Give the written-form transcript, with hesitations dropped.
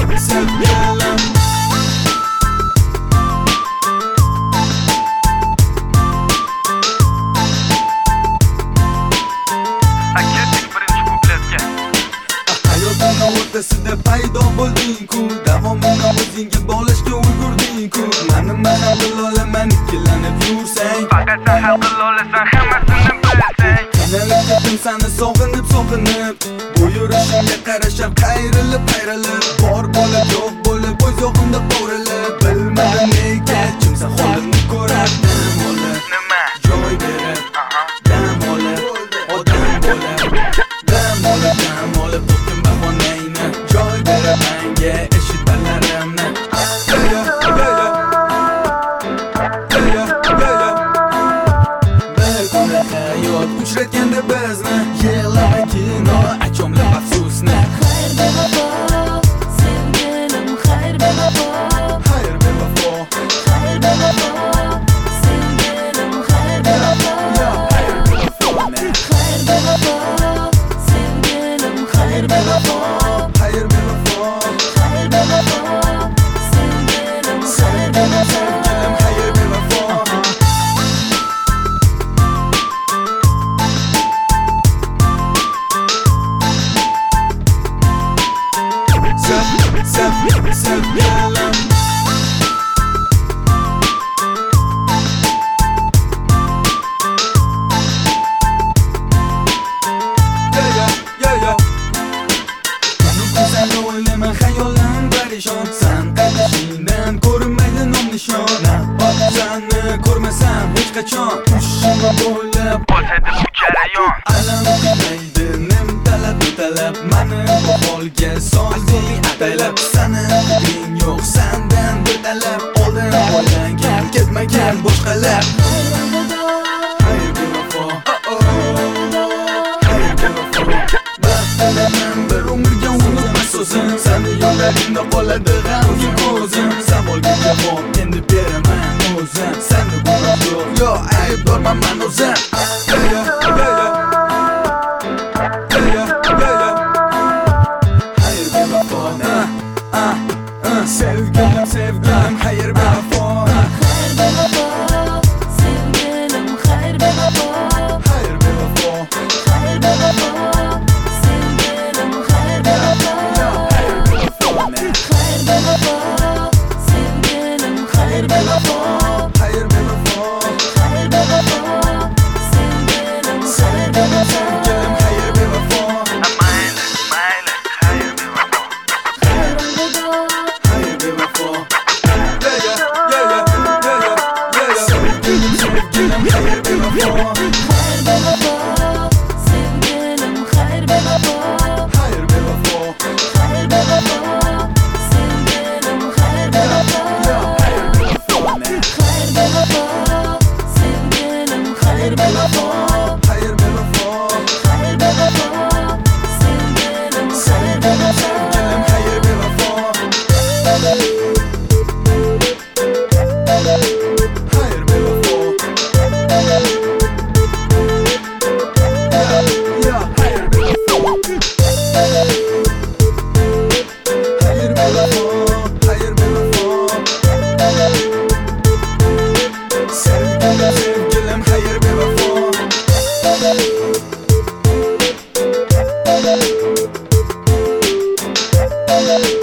sevgilim. Hayotimni o'rtasida paydo bo'lding-ku, davomini o'zingga bog'lashga ulgurding-ku. Nima ham qila olaman ikkilanib yursang, faqat sen hal qila olasan hammasini bilsang. qiynalib ketdim seni sog'inib bu yurishimga qarashab qayrilib bor bo'lib yo'q bo'lib o'z yo'qimda qo'rilib, bilmadim nega kimsa holimni ko'rib Nima? joy berib dam olib odam bo'lib dam olib topdim bahonangni, joy berib menga eshitalarimni. Bir kuni hayot uchratganda bizni, yig'lama kino achomli afsusni. Xayr bevafo, sevgilim, xayr bevafo. Xayr bevafo, Xayr bevafo, sevgilim, xayr bevafo. xayr bevafo, Xayr bevafo, sevgilim, xayr bevafo. xayr bevafo, Xayr bevafo, sevgilim, xayr bevafo. sevgilim, xayr bevafo. Sevgilim. Sen o'ylama xayolim parishon, sen qadashingdan ko'rinmaydi nom nishon. Nahot seni ko'rmasam hech qachon, tushimga bo'ylab Bo'lsaydi bu jarayon, alam qilmaydi talab mani bu holga solding ataylab. Seni ding yo'q, sendan bir talab, oldin o'ylangan ketmagan boshqalar. Xayr bevafo, xayr bevafo. Baxtidaman bir umrga unutmas so'zim, seni yo'llaringda qoladi g'amgin ko'zim. Savolga javob endi beraman o'zim, seni gunoh yo'q, yo aybdorman men o'zim. Xayr bevafo, sevgilim, xayr bevafo. Xayr bevafo, sevgilim, xayr bevafo. Xayr bevafo, Xayr bevafo, sevgilim, xayr bevafo. xayr bevafo, Xayr bevafo, sevgilim, xayr bevafo. xayr bevafo, Xayr bevafo, sevgilim, xayr bevafo. sevgilim, xayr bevafo. mayli, xayr bevafo. Xayr bevafo. Sevgilim, xayr bevafo. Xayr bevafo, sevgilim, xayr bevafo. Xayr bevafo, Xayr bevafo, sevgilim, xayr bevafo. xayr bevafo, Xayr bevafo, sevgilim, xayr bevafo. xayr bevafo. Xayr bevafo, sevgilim, xayr bevafo. Sevgilim, xayr bevafo. Xayr bevafo. Ya xayr bevafo. Xayr bevafo, xayr bevafo. Sevgilim, xayr bevafo.